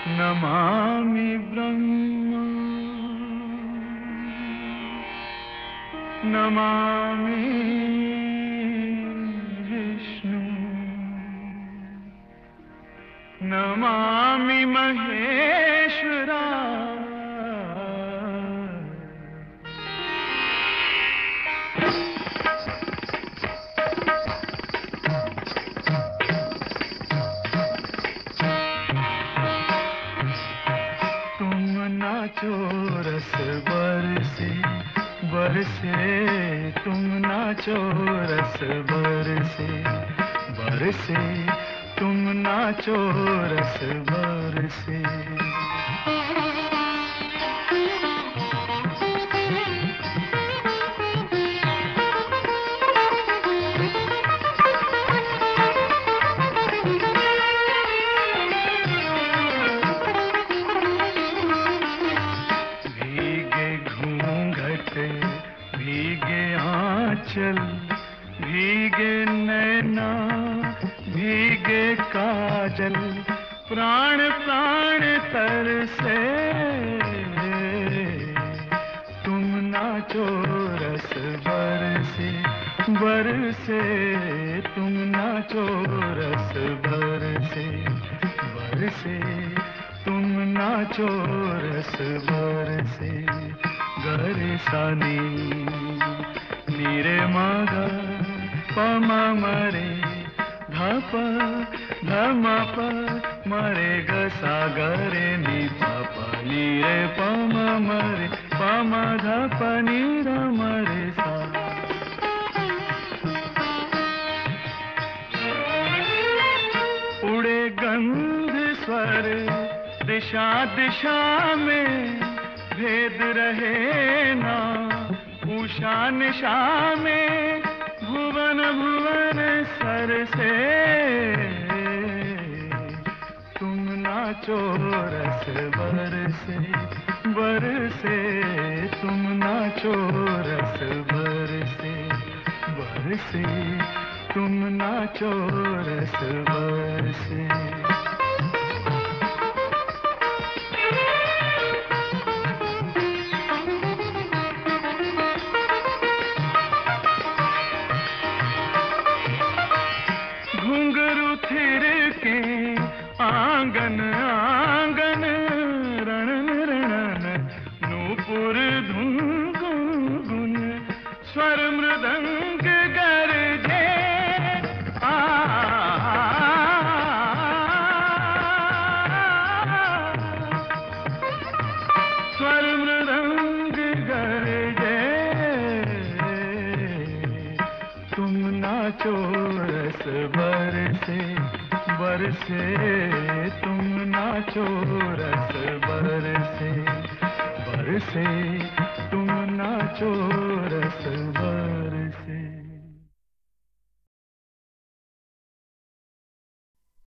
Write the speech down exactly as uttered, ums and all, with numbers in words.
नमामि ब्रह्म नमामि विष्णु नमामि महेश्वरा नाचो रस बरसे बरसे तुम नाचो रस बरसे बरसे तुम नाचो रस बरसे भीगे आंचल भीगे नैना भीगे काजल प्राण प्राण तरसे तुम नाचो रस बरसे बरसे तुम नाचो रस बरसे बरसे तुम नाचो रस बरसे गरे सानी नीरे मागा पमा मरे धप धमप मरे गसा गरे नी पापा नीरे पमा मरे पमा धप नीर मरे सा उड़े गंध स्वर दिशा दिशा में भेद रहे ना उषा निशा में भुवन भुवन सर से तुम नाचो रस बरसे बरसे तुम नाचो रस बरसे बरसे तुम नाचो रस बरसे घुंघरू थिर के आंगन आंगन रणन रणन नूपुर धुन गुन गुन स्वर मृदंग गरजे आ स्वर मृदंग गरजे तुम नाचो रस बरसे बरसे तुम नाचो रस बरसे बरसे